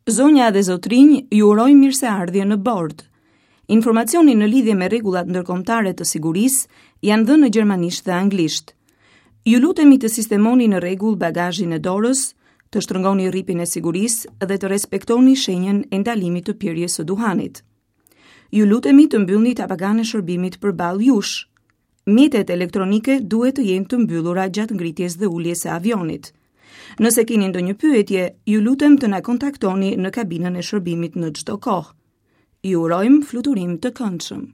Zonja dhe zotrinj, ju uroj mirëseardhje në bord. Informacionin në lidhje me rregullat ndërkombëtare të sigurisë janë dhënë në gjermanisht dhe anglisht. Ju lutemi të sistemoni në rregull bagazhin e dorës, të shtrëngoni rripin e sigurisë dhe të respektoni shenjën e ndalimit të pirjes së duhanit. Ju lutemi të mbyllni tapagan e shërbimit përballë jush. Mjetet elektronike duhet të jenë të mbyllura gjatë ngritjes dhe uljes së avionit. Nëse keni ndonjë pyetje, ju lutem të na kontaktoni në kabinën e shërbimit në çdo kohë. Ju urojmë fluturim të këndshëm.